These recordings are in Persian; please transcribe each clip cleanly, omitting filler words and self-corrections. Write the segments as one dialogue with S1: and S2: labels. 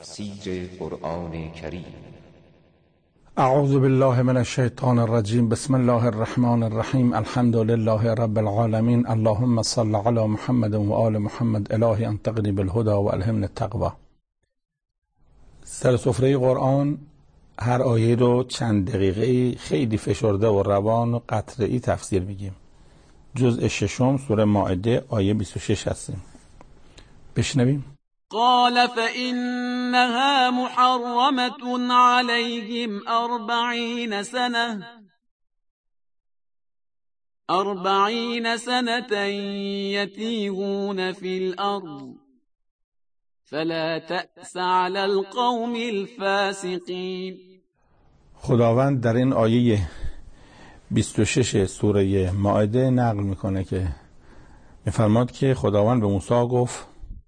S1: تفسیر قرآن کریم.
S2: اعوذ بالله من الشیطان الرجیم. بسم الله الرحمن الرحیم. الحمد لله رب العالمین. اللهم صل علی محمد و آل محمد. الهی انطقنی بالهدى و الهمنی التقوى. سر سفره قرآن هر آیه رو چند دقیقه خیلی فشرده و روان و قطعی تفسیر میگیم. جزء ششم سوره مائده آیه 26 هستیم. بشنویم.
S3: قال فإنها محرمة عليهم 40 سنة يتيهون في الأرض فلا تأس على القوم الفاسقين.
S2: خداوند در این آیه 26 سوره مائده نقل میکنه که میفرماد که خداوند به موسی گفت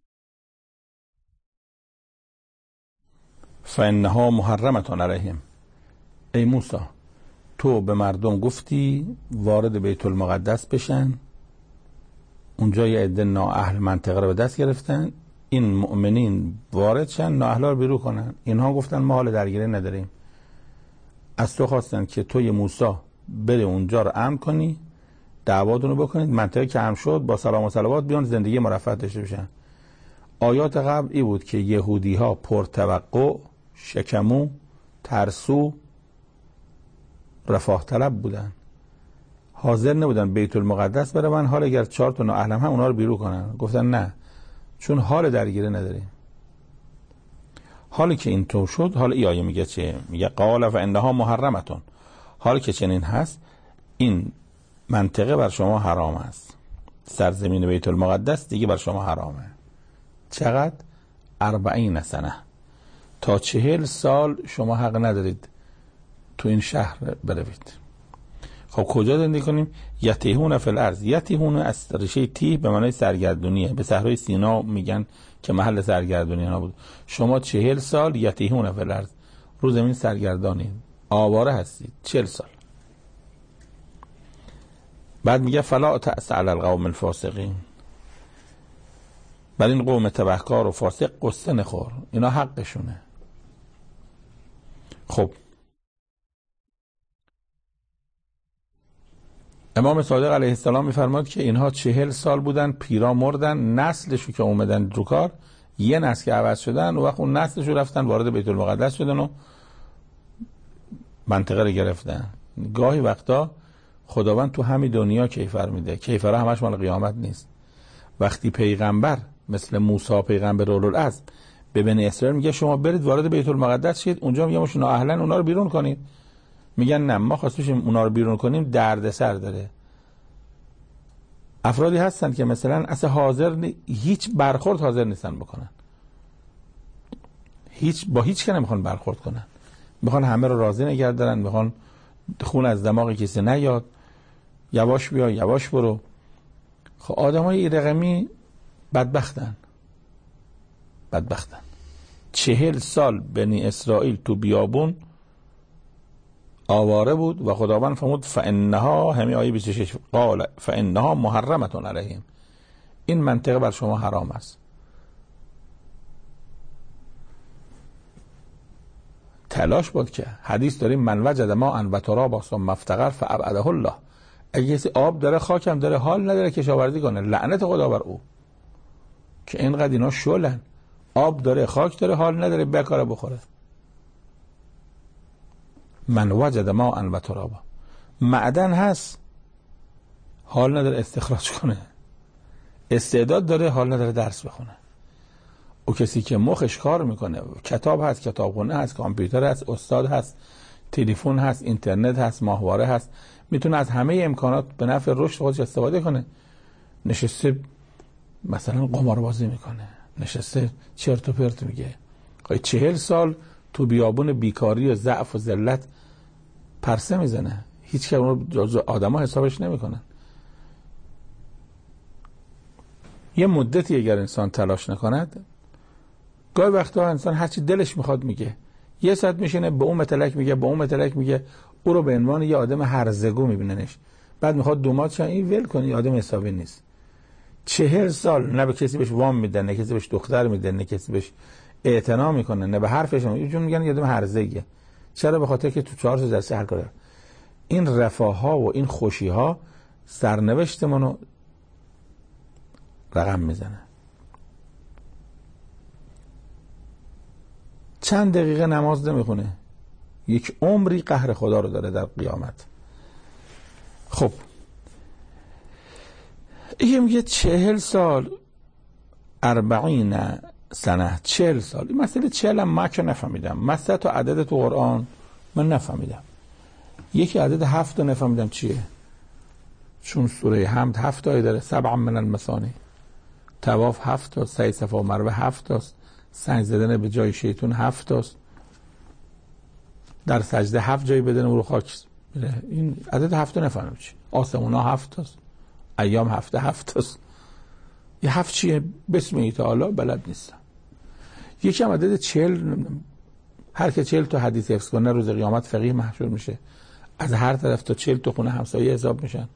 S2: فإنها محرمة علیهم. ای موسی، تو به مردم گفتی وارد بیت المقدس بشن، اونجا یه عده نااهل منطقه رو به دست گرفتن، این مؤمنین وارد شن نااهلا رو بیرون کنن. اینها گفتن ما حال درگیری نداریم، از تو خواستن که توی موسی بری اونجا رو امن کنی، دعواتون رو بکنید، منطقه که امن شد با سلام و صلوات بیان زندگی مرفه داشته بشن. آیات قبل ای بود که یهودی ها پرتوقع، شکمو، ترسو، رفاه طلب بودن، حاضر نبودن بیت المقدس برون، حال اگر 4 تا نااهل هم اونا رو بیرون کنن. گفتن نه، چون حال درگیری نداریم. حالی که این طور شد، حال ای آیه میگه چه؟ میگه قال فإنها محرمة. حالی که چنین هست، این منطقه بر شما حرام است، سرزمین بیت المقدس دیگه بر شما حرامه. چقدر؟ 40 سنه، تا 40 سال شما حق ندارید تو این شهر بروید. خب کجا زندگی کنیم؟ یتیهون فی الارض. یتیهون از ریشه تیه به معنای سرگردونیه. به صحرای سینا میگن که محل سرگردونی ها بود. شما 40 سال یتیهون فی الارض، رو زمین سرگردانید، آواره هستید 40 سال. بعد میگه فلا تأس علی القوم الفاسقین. بر این قوم تبهکار و فاسق قصه نخور، اینا حقشونه. خب امام صادق علیه السلام میفرماد که اینها 40 سال بودن، پیرا مردن، نسلشو که اومدن رو کار، یه نسل که عوض شدن و وقت اون نسلشو رفتن وارد بیت المقدس شدن و منطقه رو گرفتن. گاهی وقتا خداوند تو همین دنیا کیفر میده، کیفرها همش مال قیامت نیست. وقتی پیغمبر مثل موسی پیغمبر اولوالعزم به بنی اسرائیل میگه شما برید وارد بیت المقدس شید، اونجا میگه مشون اهلا اونا رو بیرون کنید، میگن نه ما خواستیم اونا رو بیرون کنیم، دردسر داره. افرادی هستن که مثلا اصلا حاضر هیچ برخورد حاضر نیستن بکنن، با هیچ که نمیخوان برخورد کنن، میخوان همه رو راضی نگه دارن، میخوان خون از دماغ کسی نیاد، یواش بیا یواش برو. خب آدمای این رقمی بدبختن. 40 سال بنی اسرائیل تو بیابون آواره بود و خداوند فرمود فإنها، همین آیه 26 قال فإنها محرمة علیهم، این منطقه بر شما حرام است. تلاش بود که حدیث داریم من وجد ماء و ترابا ثم افتقر فابعده الله. اگه کسی آب داره خاکم داره حال نداره کشاورزی کنه، لعنت خدا بر او که اینقدر اینا شلن. آب داره خاک داره حال نداره بکاره بخوره. من وجد ماء و ترابا، معدن هست حال نداره استخراج کنه، استعداد داره حال نداره درس بخونه. او کسی که مخش کار میکنه، کتاب هست، کتابخونه هست، کامپیوتر هست، استاد هست، تلفن هست، اینترنت هست، ماهواره هست، میتونه از همه امکانات به نفع رشد خودش استفاده کنه. نشسته مثلا قماربازی میکنه، نشسته چرت و پرت میگه، 40 سال تو بیابون بیکاری و ضعف و ذلت پرسه میزنه، هیچ که اون جزو آدما حسابش نمیکنن. یه مدتی اگر انسان تلاش نکند، گاهی وقتا انسان هرچی دلش میخواد میگه، یه ساعت میشینه به اون متلک میگه، به اون متلک میگه، او رو به عنوان یه آدم هرزگو میبیننش، بعد میخواد دومات این ول کنه، یه آدم حسابی نیست. 40 سال نه به کسی بهش وام میدن، نه کسی بهش دختر میدن، نه کسی بهش اعتنا میکنه نه به حرفش، چون میگن یه دونه هرزه‌ایه. چرا؟ به خاطر که تو 4 تا جلسه هر کاره. این رفاه ها و این خوشی ها سرنوشتمون رو رقم میزنه. چند دقیقه نماز نمیخونه، یک عمری قهر خدا رو داره در قیامت. خب این میگه 40 سال 40 سنه، 40 سال. این مسئله 40 هم من که نفهمیدم. مثلا تو عدد تو قرآن من نفهمیدم. یکی عدد 7 رو نفهمیدم چیه، چون سوره حمد 7 آیه داره. 7 من المثانی، طواف 7 تا، سعی صفا و مروه 7 تاست، سنگ زدن به جای شیطون 7 تاست، در سجده 7 جای بدن رو خاک میره. این عدد 7 رو نفهمیدم چی. آسمونا 7 تاست، ایام 7 تاست. یه 7 چیه؟ بسم تعالی بلد نیستم. یکی هم عدد 40، هر که 40 تا حدیث حفظ کنه روز قیامت فقیه محشور میشه. از هر طرف تا 40 تا خونه همسایه حساب میشن.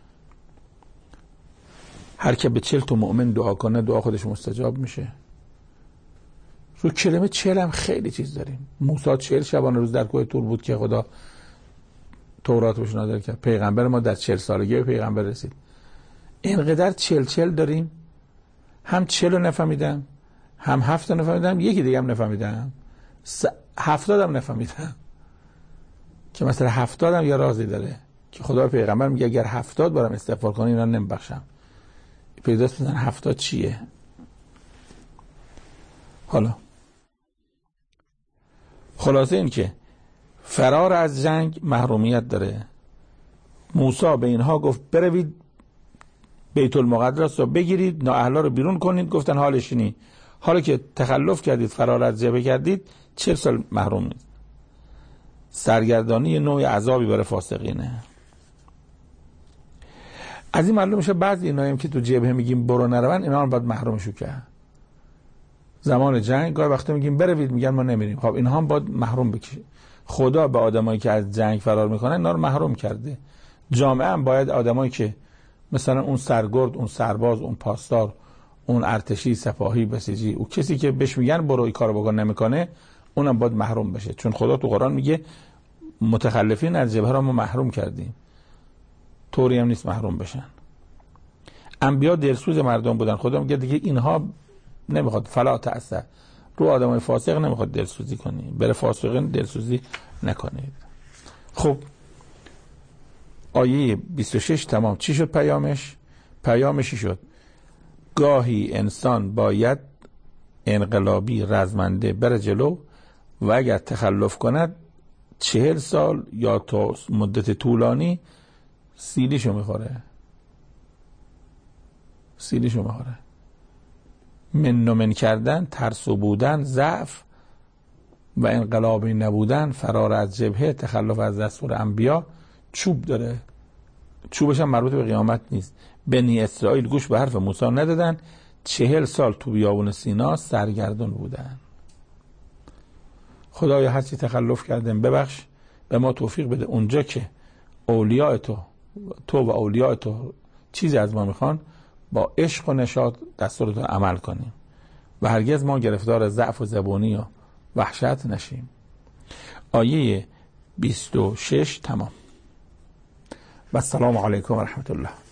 S2: هر که به 40 تا مؤمن دعا کنه دعا خودش مستجاب میشه. رو کلمه 40 هم خیلی چیز داریم. موسی 40 شبانه روز در کوه طور بود که خدا تورات بهش نازل کرد. پیغمبر ما در 40 سالگی به پیغمبر رسید. اینقدر 40 داریم. هم 40 رو نفهمیدم، هم 7 رو نفهمیدم، یکی دیگه هم نفهمیدم، 70 هم نفهمیدم. که مثلا 70 هم یه رازی داره که خدا پیغمبر میگه اگر 70 بارم استغفار کنی اینا نمیبخشم. پیداست میزن 70 چیه؟ حالا خلاصه این که فرار از جنگ محرومیت داره. موسی به اینها گفت بروید بیت المقدس رو بگیرید، نااهلا رو بیرون کنید. گفتن حالش اینی، حالا که تخلف کردید، فرار از جبهه کردید، 40 سال محرومید. سرگردانی نوع عذابی برای فاسقینه. از این معلوم میشه بعضی اینایی که تو جبهه میگیم برو نرون، اینا هم باید محرومشو کرد. زمان جنگ گاهی وقتا میگیم بروید، میگن ما نمیریم. خب اینها هم باید محروم بکشه. خدا به آدمایی که از جنگ فرار میکنن اینا رو محروم کرده. جامعه هم باید آدمایی که مثلا اون سرگرد، اون سرباز، اون پاسدار، اون ارتشی، سپاهی، بسیجی، او کسی که بهش میگن برو این کارو بکن نمیکنه، اونم باید محروم بشه. چون خدا تو قرآن میگه متخلفین از جبهه را ما محروم کردیم. طوری هم نیست محروم بشن. انبیا دلسوز مردم بودن. خدا میگه دیگه اینها نمیخواد فلا تأسه، رو آدمای فاسق نمیخواد دلسوزی کنی، بره فاسقین دلسوزی نکنید. خب آیه 26 تمام. چی شد پیامش؟ پیامشی شد گاهی انسان باید انقلابی رزمنده بره جلو و اگر تخلف کند 40 سال یا تا مدت طولانی سیلیشو میخوره. سیلیشو میخوره. من کردن، ترسو بودن، ضعف و انقلابی نبودن، فرار از جبهه، تخلف از دستور انبیا چوب داره. چوبش هم مربوط به قیامت نیست. بنی اسرائیل گوش به حرف موسی ندادن، 40 سال تو بیابون سینا سرگردون بودن. خدایا هر چی تخلف کردیم ببخش، به ما توفیق بده اونجا که اولیاء تو و اولیاء تو چیزی از ما میخوان با عشق و نشاط دستورتو عمل کنیم و هرگز ما گرفتار ضعف و زبونی و وحشت نشیم. آیه 26 تمام. و السلام علیکم و رحمت الله.